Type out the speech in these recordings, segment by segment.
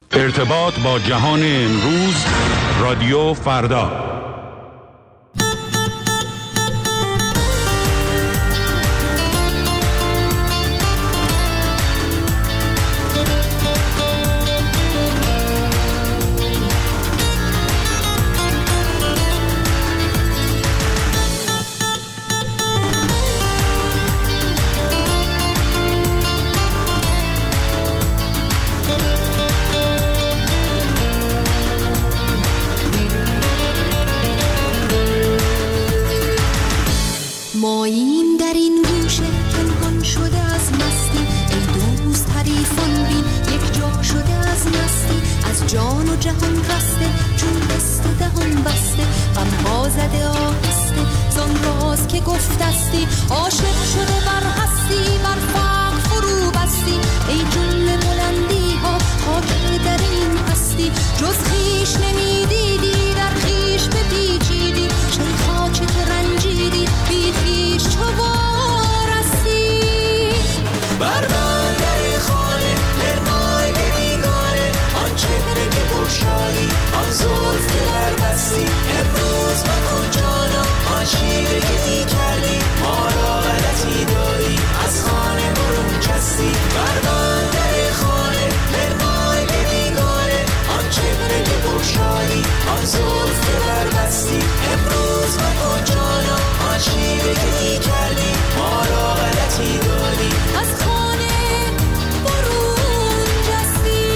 ارتباط با جهان امروز، رادیو فردا. ماییم در این گوشه پنهان شده از مستی، ای دوست حریفان بین یک جا شده از مستی، از جان و جهان رسته چون دست و دهان بسته، غمها زده آهسته زان راز که گفتستی، عاشق شده بر هستی بر فقر فرو بستی، ای جمله بلندی ها خاک در این هستی، جز خویش نمیدیدی در خویش بپیچیدی، شیخا چه که رنجیدی بی خویش چو وارستی، بر بندر خانه پرمای بیگانه، آن چهره که بگشایی آن زلف که بربستی، امروز مکن جانا آن شیوه که دی کردی، ما را غلطی داری از خانه برون چستی، بر بندر خانه پرمای بیگانه، آن چهره که بگشایی آن زلف که بربستی، امروز مکن جانا آن شیوه که دی کردی، ما را غلطی داری از خانه برون جستی.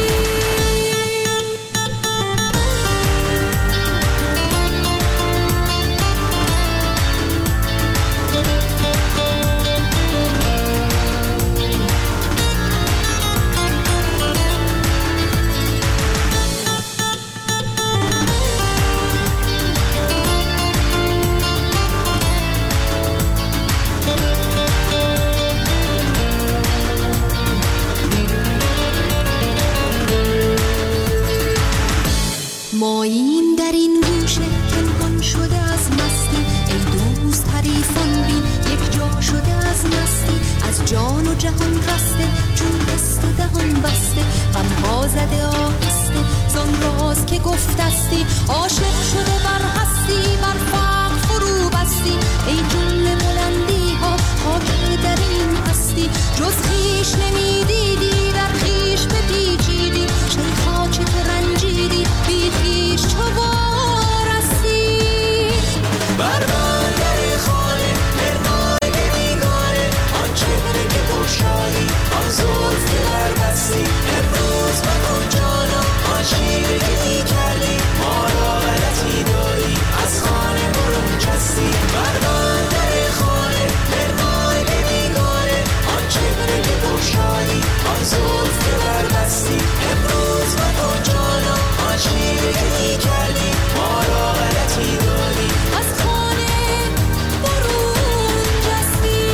ماییم در این گوشه پنهان شده از مستی، ای دوست حریفان بین یک جا شده از مستی، از جان و جهان رسته چون دست و دهان بسته، غمها زده آهسته زان راز که گفتستی، عاشق شده بر هستی بر فقر فرو بستی، ای جمله بلندی ها خاک در این هستی، جز خویش نمیدیدی در خویش بپیچیدی، شیخا چه که رنجیدی بی خویش چو وارستی، بر بندر خانه پرمای بیگانه، آن چهره که بگشایی آن زلف که بربستی، امروز مکن جانا آن شیوه که دی کردی، ما را غلطی داری از خانه برون چستی، بر بندر خانه پرمای بیگانه، آن چهره که بگشایی آن زلف که بربستی، امروز مکن جانا آن شیوه که دی کردی، ما را غلطی داری از خانه برون جستی.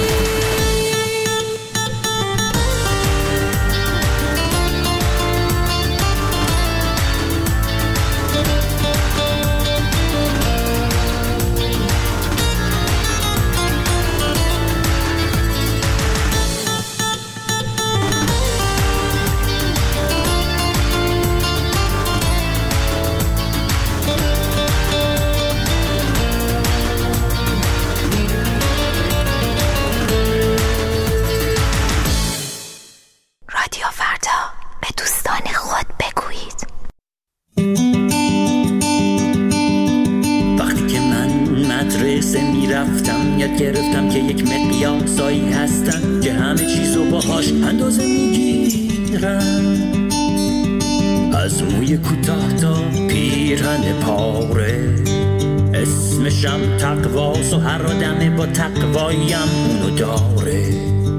رادیو فردا، به دوستان خود بگویید. وقتی که من مدرسه میرفتم یاد گرفتم که یک مقیاسایی هستن که همه چیزو باهاش اندازه میگیرن، از موی کوتاه تا پیرهن پاره، اسمشم تقواست و هر آدمه با تقوایم اونو داره.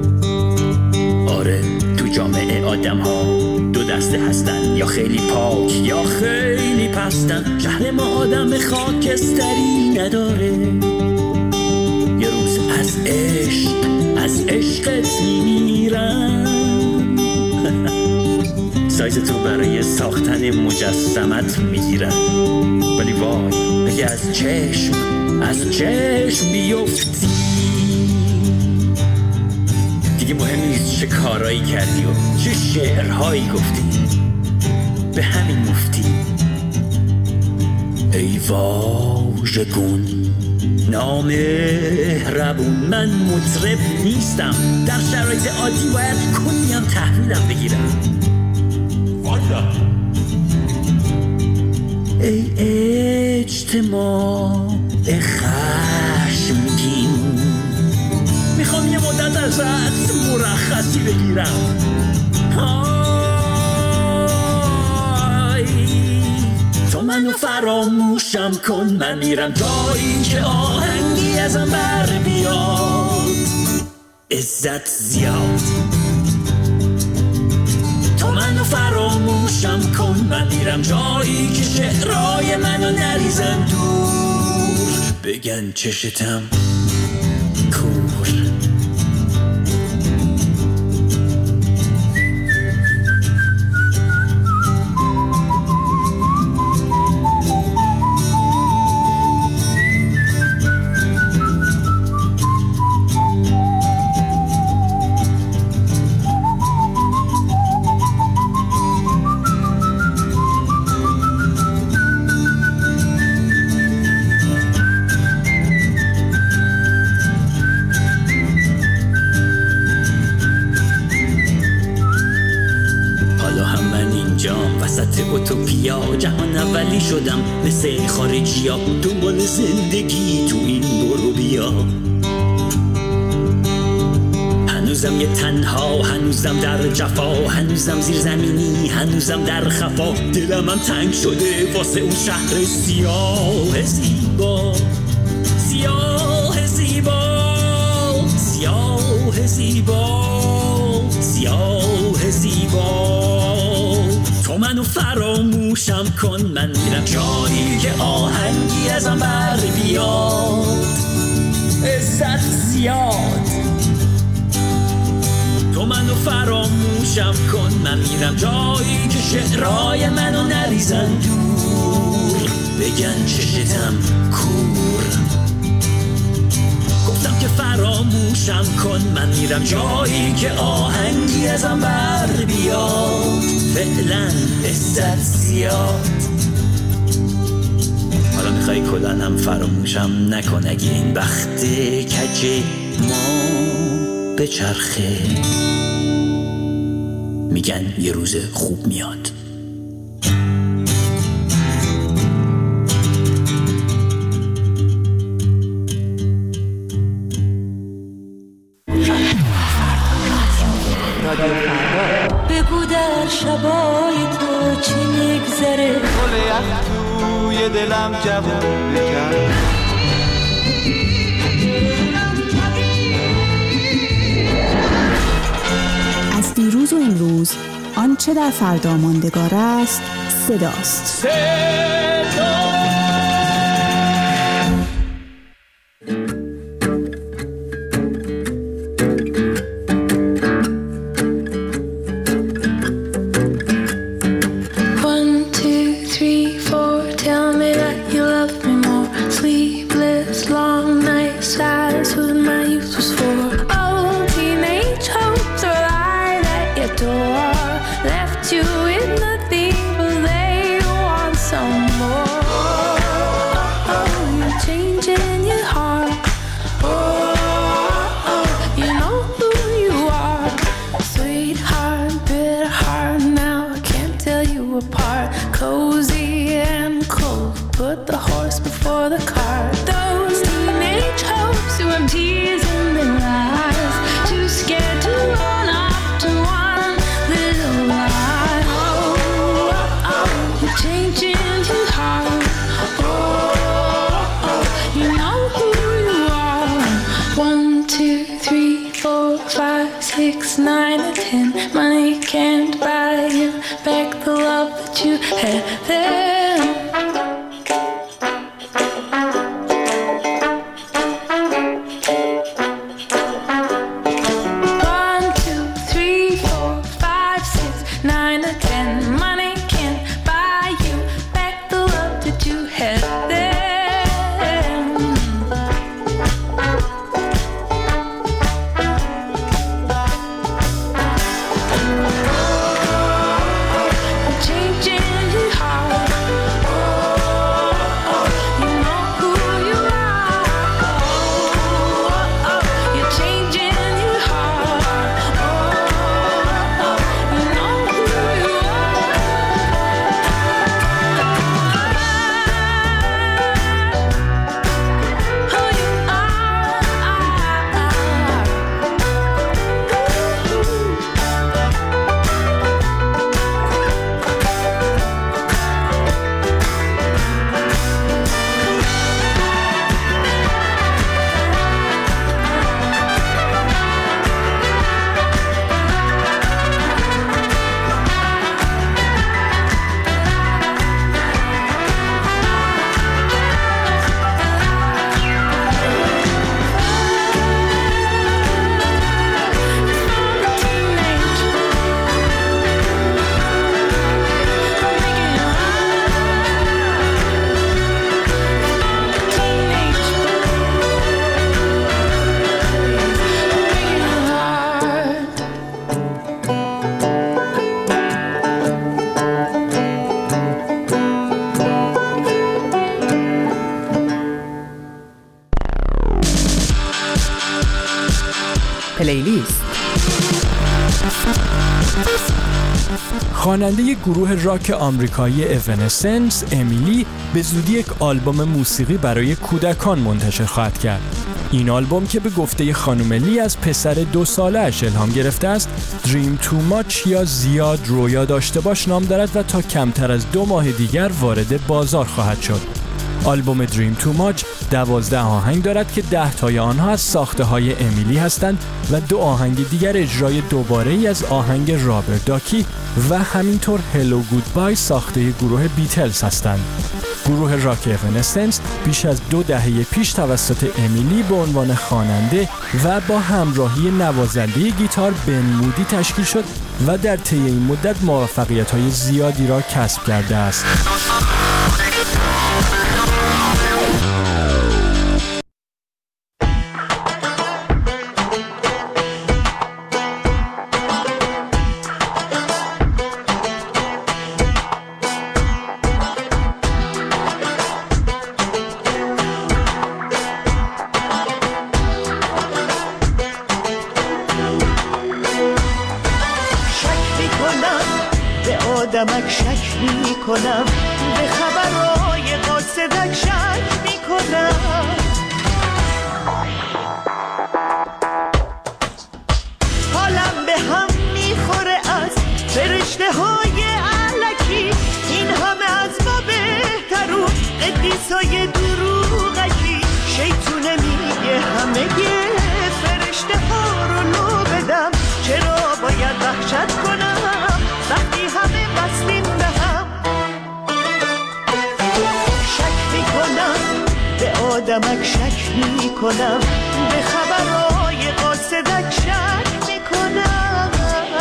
آره تو جامعه آدم ها دو دسته هستن، یا خیلی پاک یا خیلی پستن، شهر ما آدم خاکستری نداره. یه روز از عشقت میمیرم، سایز تو برای ساختن مجسمت میگیرم، ولی وای اگه از چشم بیفتی دیگه مهم نیست چه کارایی کردی و چه شعرهایی گفتی. به همین مفتی. ای واژگون نامهربون، من مطرب نیستم، در شرایط عادی باید کنیم تحویلم بگیرم. والا ای اجتماع خشمگین، میخوام یه مدت ازت مرخصی بگیرم. تو منو فراموشم کن، من میرم جایی که آهنگی ازم بر بیاد. عزت زیاد. تو منو فراموشم کن، من میرم جایی که شعرهای منو نریزن دور، بگن چشتم کور. اوتوپیا جهان اولی شدم مثل خارجی ها، دنبال زندگی تو این برو بیا. هنوزم یه تنها، هنوزم در جفا، هنوزم زیر زمینی، هنوزم در خفا. دلم هم تنگ شده واسه اون شهر سیاه زیبا، سیاه زیبا، سیاه زیبا، سیاه زیبا. تو منو فراموشم کن، من میرم جایی که آهنگی ازم بر بیاد. عزت زیاد. تو منو فراموشم کن، من میرم جایی که شعرهای منو نریزن دور، بگن چشتم کور. گفتم که فراموشم کن، من میرم جایی که آهنگی ازم بر بیاد. فعلا عزت زیاد. حالا میخوای کلن هم فراموشم نکن، اگه این بخت کج ما به چرخه، میگن یه روز خوب میاد. بگو در شبای تو چی میگذره، گل یخ توی دلم جوون بکن. از دیروز و امروز آنچه در فردا ماندگار است صداست. changing خواننده گروه راک آمریکایی اونسنس امیلی به زودی یک آلبوم موسیقی برای کودکان منتشر خواهد کرد. این آلبوم که به گفته خانم لی از پسر 2 ساله‌اش الهام گرفته است، Dream Too Much یا زیاد رویا داشته باش نام دارد و تا کمتر از 2 ماه دیگر وارد بازار خواهد شد. آلبوم Dream Too Much 12 آهنگ دارد که 10 تای آنها از ساخته های امیلی هستند و 2 آهنگ دیگر اجرای دوباره‌ای از آهنگ رابرت داکی و همینطور هلو گودبای ساخته گروه بیتلز هستند. گروه راک اونسنس بیش از 2 دهه پیش توسط امیلی به عنوان خواننده و با همراهی نوازنده گیتار بن مودی تشکیل شد و در طی این مدت موفقیت‌های زیادی را کسب کرده است. آدمک شک می کنم، به خبرهای قاصدک شک می کنم. حالم به هم می خوره از فرشته های علکی، این همه از ما بهترون قدیسای دروغکی. شیطونه میگه همه فرشته ها رو لو بدم، چرا باید وحشت کنم وقتی همه بستیم به هم. شک میکنم به آدمک شک میکنم، به خبرهای قاصدک شک میکنم.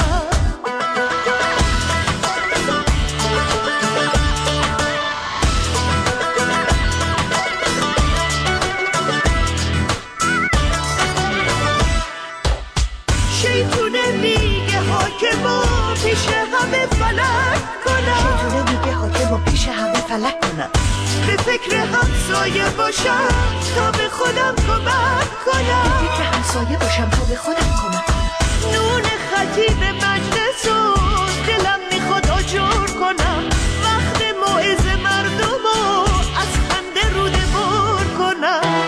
شیطونه میگه حاکمو پیش همه فلک کنم، شیطونه میگه حاکمو پیش همه فلک کنم. به فکر همسایه باشم تا به خودم کمک کنم، به فکر همسایه باشم تا به خودم کمک کنم. نون خطیب مجلس و دلم میخواد آجر کنم، وقت موعظه مردمو از خنده روده بر کنم.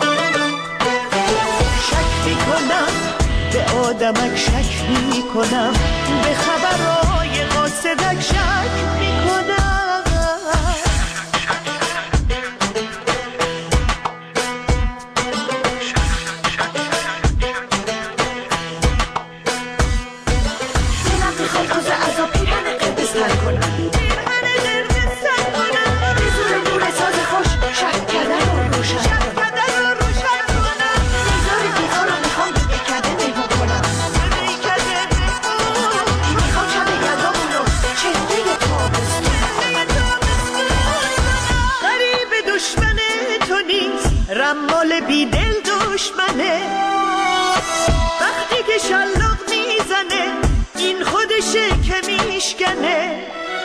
شک میکنم به آدمک شک میکنم، به خبرهای قاصدک شک میکنم. دلم میخواد روز عذاب پیرهن قربز تن کنم، پیرهن قربز تن کنم. به زور نور ساز خوش شک کردن رو روشن کنم. نگار دیوار رو میخوام به کده مهمون کنم، میخوام شب یلدامون رو چهره تابستون. غریب دشمن تو نیست، رمال بیدل دشمنه. وقتی که شلاق میزنه این خودشه که میشکنه.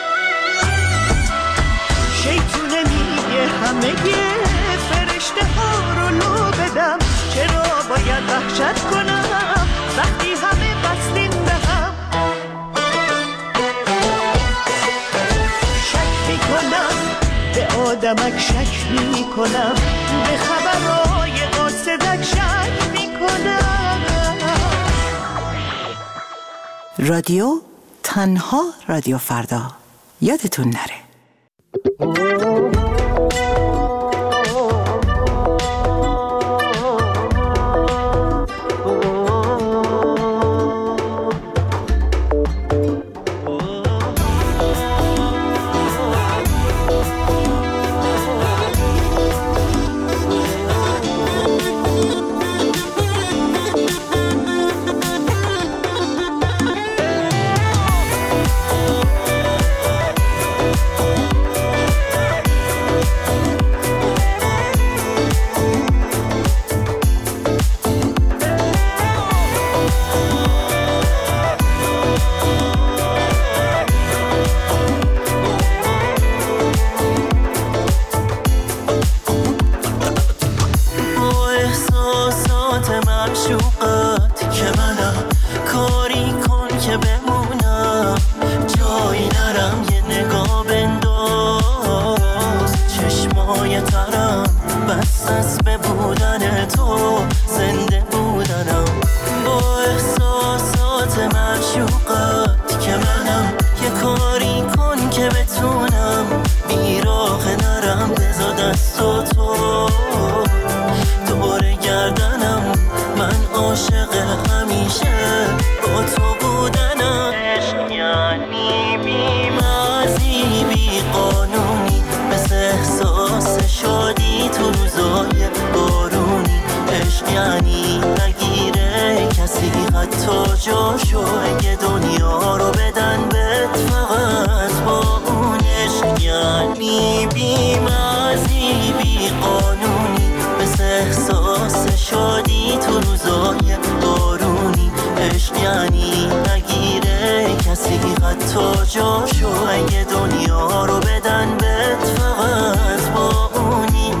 شیطونه میگه همه فرشته ها رو لو بدم، چرا باید وحشت کنم وقتی همه بستیم به هم. شک میکنم به آدمک شک میکنم، به خبرهای قاصدک شک میکنم. رادیو تنها رادیو فردا، یادتون نره. شو اگه دنیا رو بدن بهت فقط با اونی.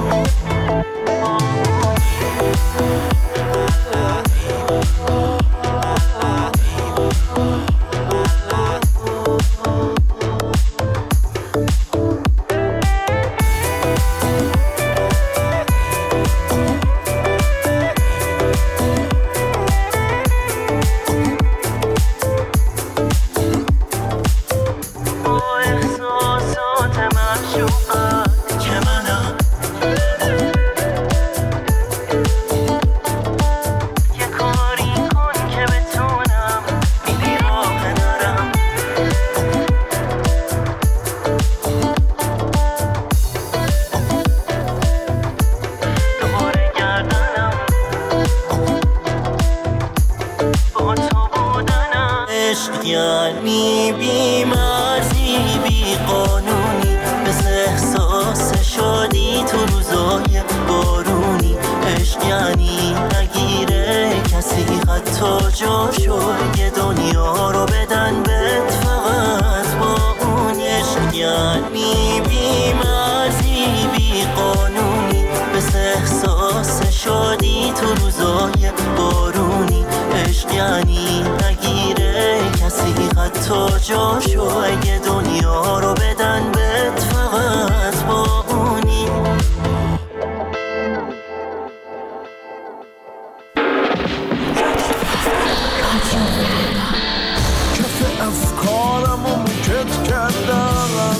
یعنی بی مرزی بی قانونی، مثل احساس شادی تو روزای بارونی. عشق یعنی نگیره کسی حتی جاشو، یه دنیا رو بدن بهت فقط با اون. عشق یعنی بی مرزی بی قانونی، مثل احساس شادی تو روزای بارونی. عشق یعنی نگیره کسی حتی جاشو، اگه دنیا رو بدن بهت فقط با اونی. کف افکارم رو موکت کردم،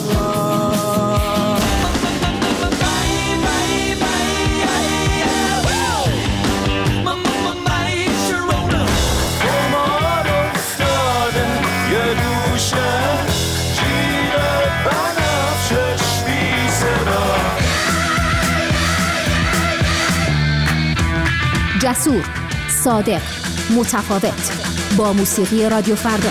جسور، صادق، متفاوت، با موسیقی رادیو فردا.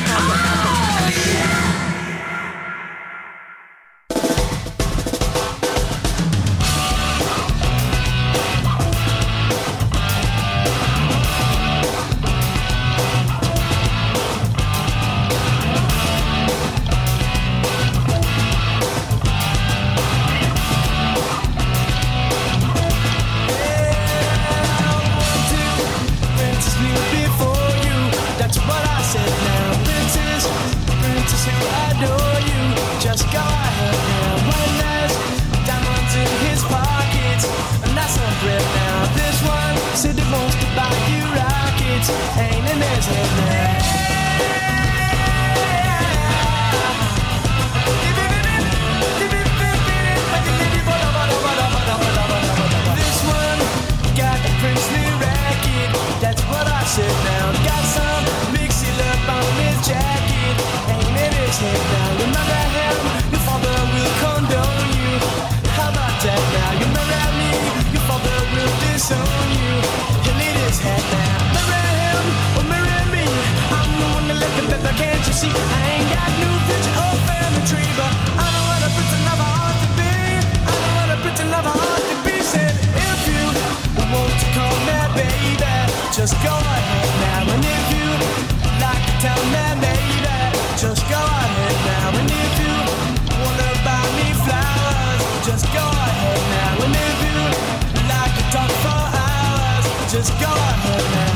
Just go ahead now, and if you like to tell me, maybe just go ahead now, and if you wanna buy me flowers, just go ahead now, and if you like to talk for hours, just go ahead now.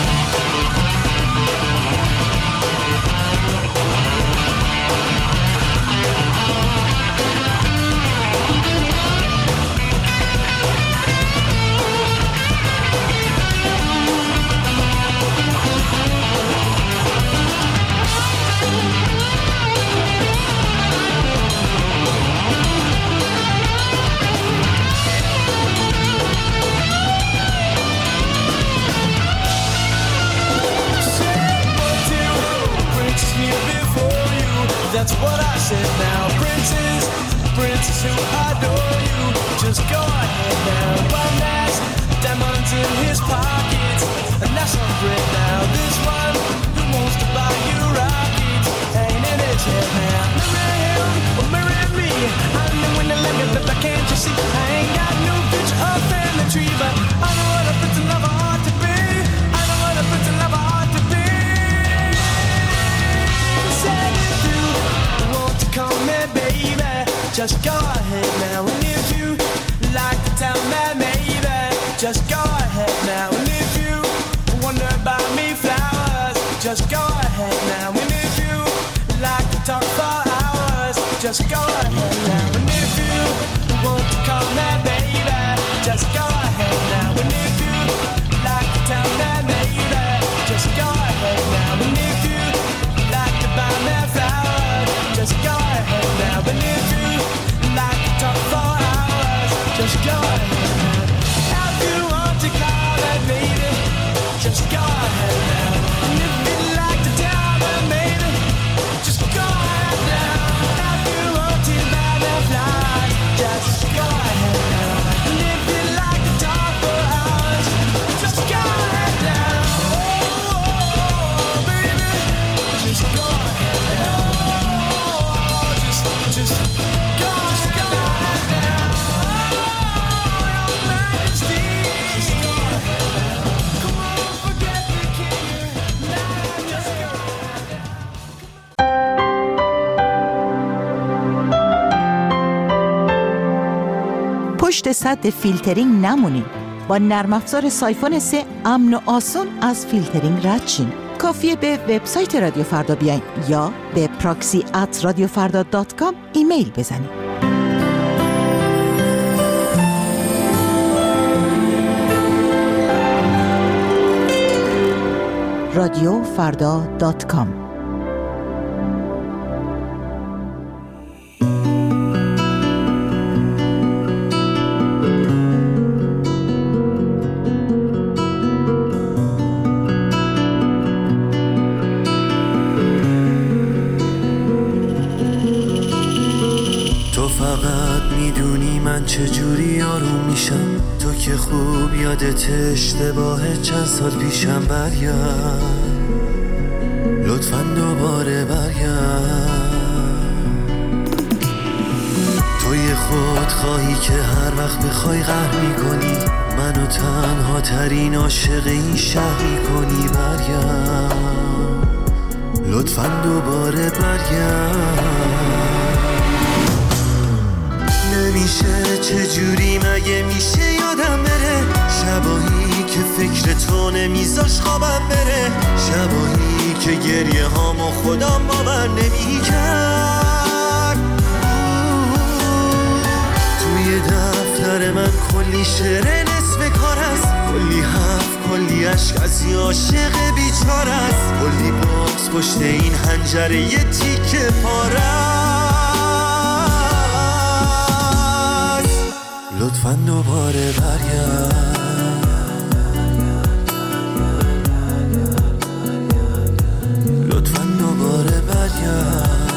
That's what I said now. Princes, princes who adore you, just go ahead now. One has diamonds in his pockets, and that's on bread now. This one who wants to buy you rockets, ain't in his head now. Marry him or marry me, I'm the one that let me live, can't you see? I ain't got no picture of family tree, but I know what a prince and lover ought to be. I know what a prince and lover ought to be. Said if you just go ahead now. And if you like to tell me maybe, just go ahead now. And if you wonder about me flowers, just go ahead now. And if you like to talk for hours, just go ahead now. And if you want to call me baby, just go ahead now. And if you like to tell me maybe, just go ahead now. And if you like to buy me flowers, just go ahead now. And if you like to talk for hours, just go ahead now. If you want to call me baby, just go ahead now. And if you like to tell me maybe, just go ahead now. If you want to buy me flowers, just go ahead now. And if you like to talk for hours, just go ahead now. Oh, baby, just go ahead now. Just go ahead now. Oh, your Majesty, just go ahead now. Come on, forget the king. Now just go ahead now. پشت سد فیلترینگ نمونین. با نرم افزار سایفون 3 امن و آسون از فیلترینگ رد شین. کافیه به وبسایت رادیو فردا بیاین یا به proxy@radiofarda.com ایمیل بزنید. radiofarda.com چجوری آروم میشم تو که خوب یادت اشتباه چند سال پیشم. برگرد لطفاً دوباره برگرد. توی خود خواهی که هر وقت بخوای قهر میکنی، منو تنها ترین عاشق این شهر میکنی. برگرد لطفاً دوباره برگرد. نمیشه چجوری مگه میشه یادم بره شبایی که فکر تو نمیذاش خوابم بره، شبایی که گریه هامو خودم باور نمیکرد. توی دفتر من کلی شعر نصف کار است، کلی حرف کلی عشق از یه عاشق بیچاره است، کلی باکس پشت این حنجره یه تیکه پاره است. لطفاً دوباره برگرد. لطفاً دوباره برگرد.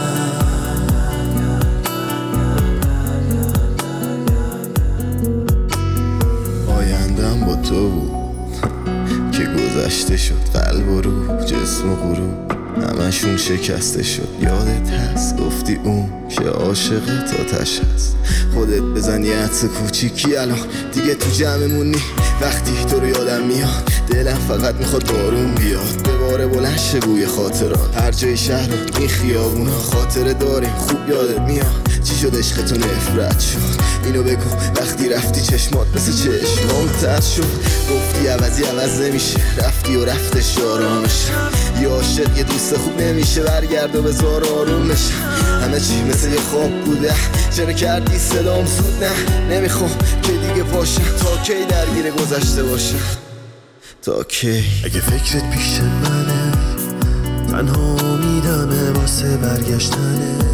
آیندم با تو بود که گذشته شد، قلب و روح جسم و غروب همشون شکسته شد. یادت هست گفتی اون که عاشقت آتش هست، خودت بزن یه عطس کوچیکی الان دیگه تو جمعمونی. وقتی تو رو یادم میاد دلم فقط میخواد بارون بیاد، بباره بلند شه بوی خاطرات. هر جای شهر این خیابونا خاطره داریم، خوب یادت میاد چی شد عشقتو نفرت شد. اینو بگو وقتی رفتی چشمات مثل چشمام تر شد. گفتی عوضی عوض نمیشه، رفتی و رفتش آرامش. یه عاشق یه دوست خوب نمیشه، برگرد و بذار آروم بشه. همه چی مثل یه خواب بوده، چرا کردی صدام زود؟ نه نمیخوام که دیگه پاشم، تا کی درگیر گذشته باشم، تا کی؟ اگه فکرت پیش منه تنها امیدمه واسه برگشتنت،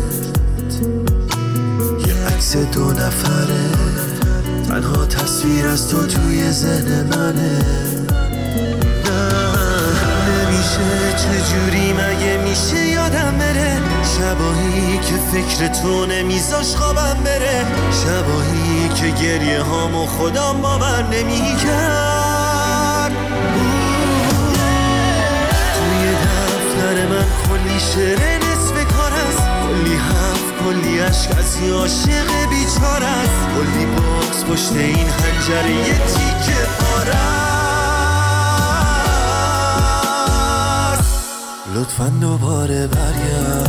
یه عکس دو نفره تنها تصویر از تو توی ذهن منه. نمیشه چجوری مگه میشه یادم بره شبایی که فکر تو نمیذاش خوابم بره، شبایی که گریه هامو خودم باور نمیکرد. توی دفتر من کلی شعر نصف کار است، کلی حرف کلی عشق از یه عاشق بیچاره است، کلی باکس پشت این حنجره یه تیکه پاره است. لطفاً دوباره برگرد.